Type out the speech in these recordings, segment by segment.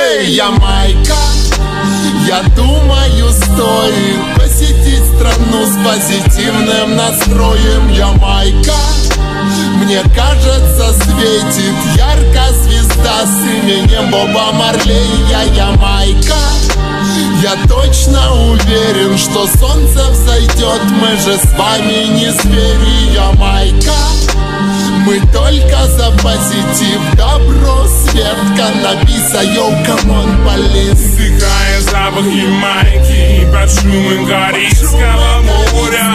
Эй, Ямайка, я думаю, стоит посетить страну с позитивным настроем. Ямайка, мне кажется, светит ярко звезда с именем Боба Марлей. Ямайка, я точно уверен, что солнце взойдет. Мы же с вами не звери. Ямайка, мы только за позитив, добро, свет, каннабис, йоу, камон, полис. Вдыхая запах Ямайки под шумом Карибского моря.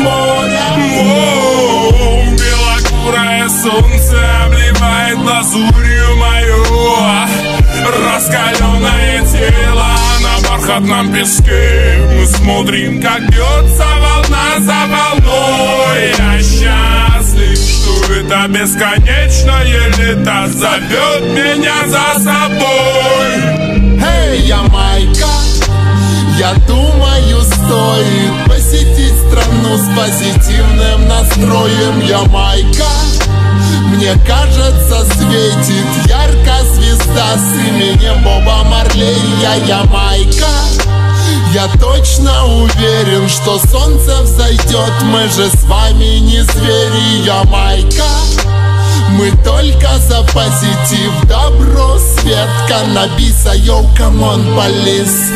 Белокурое солнце обливает лазурью мою раскаленное тело на бархатном песке. Мы смотрим, как бьется волна за волной. Я счастлив, что это бесконечное лето зовет меня за собой. Эй, Ямайка, я думаю, стоит посетить страну с позитивным настроем. Ямайка, мне кажется, светит ярко звезда с именем Боба Марлей. Ямайка, я точно уверен, что солнце взойдет. Мы же с вами не звери. Ямайка, мы только за позитив, добро, свет, каннабис, йоу, камон, полис.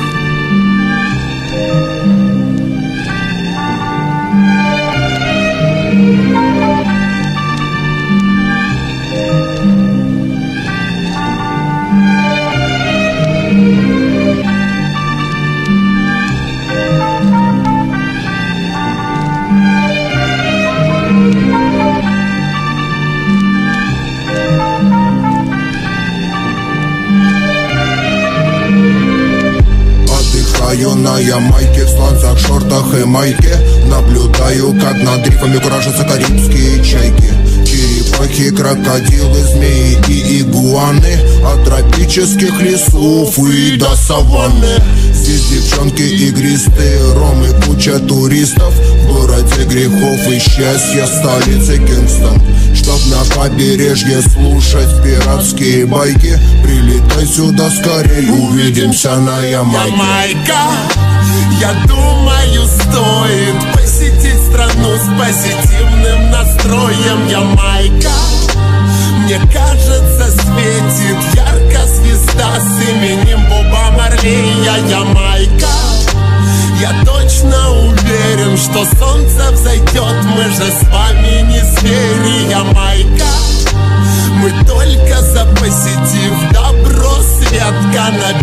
На Ямайке, в сланцах, шортах и майке наблюдаю, как над рифами куражатся карибские чайки. Черепахи, крокодилы, змеи и игуаны, от тропических лесов и до саванны. Здесь девчонки игристые, ром и куча туристов. В городе грехов и счастья, столице Кингстон. Чтоб на побережье слушать пиратские байки, прилетай сюда скорей, увидимся на Ямайке. Ямайка, я думаю, стоит посетить страну с позитивным настроем. Ямайка, мне кажется, светит ярко звезда с именем Боба Марлей. Ямайка, я точно уверен, что солнце взойдет. Мы же с вами не звери. Ямайка, мы только за позитив, добро, свет, каннабис.